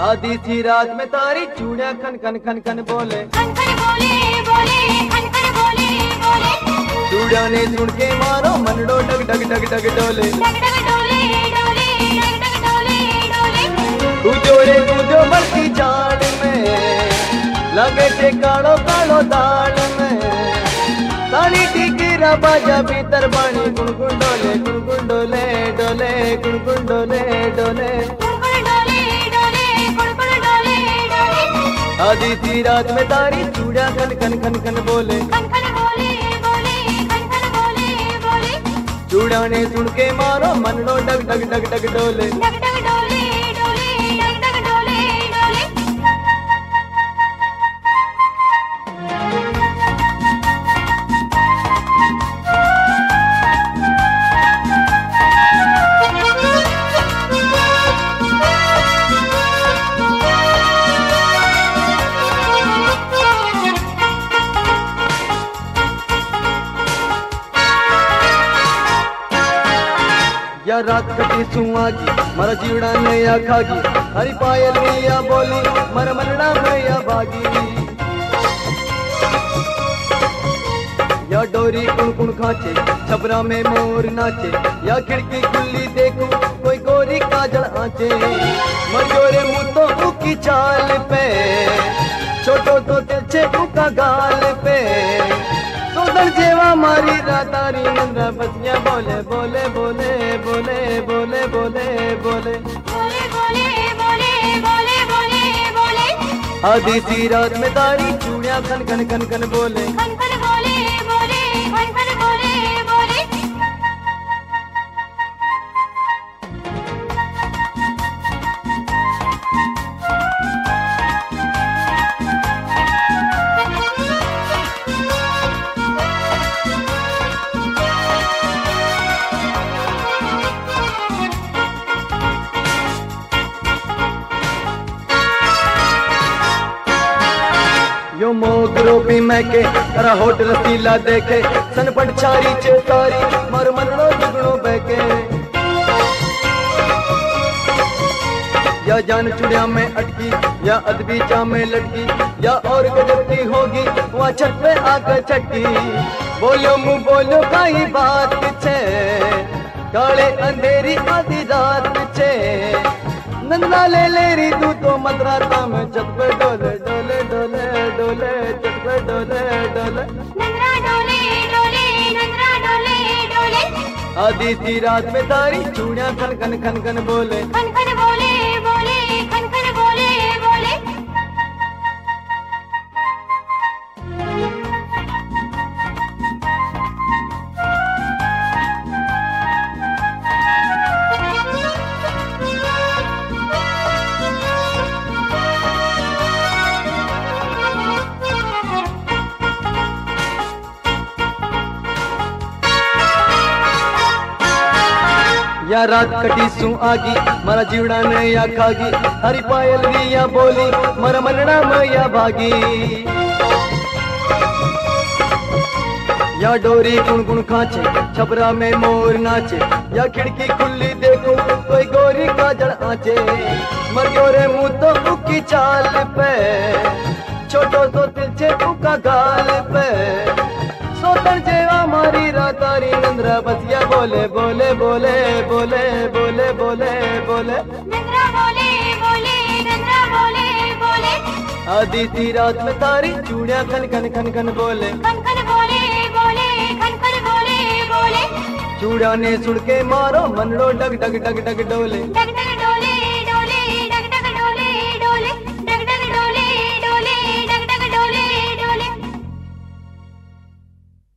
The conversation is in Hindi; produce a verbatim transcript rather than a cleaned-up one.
आधी सी रात में तारी चूड़ियां खन खन खन खन बोले, खन खन बोले बोले खन खन बोले बोले। चूड़ियां ने सुन के मारो मनडो डग डग डग डग डोले, डग डग डोले डोले डग डग डोले डोले। कूदो रे कूदो मरती जाड़ में, लगे थे कालो कालो दाल में। ताली टिकीरा बाजा भीतर बाणी गुनगुन डोले गुनगुन डोले डोले गुनगुन डोले डोले। आधी सी रात में तारी चूड़ियां खन खन खन खन बोले, खन खन बोले बोले खन खन बोले बोले। चूड़ियां ने सुन के मारो मनडो डग डग डग डग डोले, डग डग डोले डोले डग डग डोले डोले। या रात कटी सुहागी मरा जीवड़ा नया खागी, हरी पायल मैया बोली मर मनड़ा मैया भागी। या डोरी कुण कुण खाचे छबरा में मोर नाचे, या खिड़की खुली देखूं कोई गोरी काजल आचे। मजोरे मुँह तो उकी चाल पे, छोटो तो तिलछे उका गाल पे। सोदर जेवा मारी रातारी नंद्रा बसिया बोले बोले बोले बोले बोले बोले बोले बोले बोले बोले बोले बोले बोले। आधी सी रात में तारी चूड़ियां खन खन खन खन बोले, खन खन बोले बोले खन खन बोले बोले। यो मोगरो भी मैके तरा होट रसीला देखे, सनपट छारी चेतारी मर मनड़ो जुगड़ो बैके। या जान चुड़िया में अटकी, या अदबी चा में लटकी, या और गजबती होगी वहाँ छत पे आकर चटकी। बोलो मुँह बोलो काई बात छे, काले अंधेरी आधी रात छे। नंदा ले ले री तू तो मदराता में छत पे डोले डोले डोले डोले छत पे डोले डोले। नंदरा डोले डोले नंदरा डोले डोले। आधी सी रात में तारी चूड़ियां खन खन खन खन बोले, खन खन बोले बोले खन खन बोले बोले। या रात कटी सू आगी मरा जीवड़ा नया खागी, हरी पायल रिया बोली मर मनड़ा मैया भागी। या डोरी गुण गुण खाचे छबरा में मोर नाचे, या खिड़की खुली देखो कोई गोरी काजल आचे। मरगोरे मुँह तो उकी चाल पे, छोटो तो तिलछे उका गाल पे। सोतर जेवा मारी रातारी नंद्रा बसिया बोले बोले बोले बोले बोले बोले बोले। नंदरा बोले बोले नंदरा बोले बोले। आधी सी रात में तारी चूड़ियां खन खन खन खन बोले, खन खन बोले बोले खन खन बोले बोले। चूड़ा ने सुन के मारो मनडो डग डग डग डग डोले, डग डग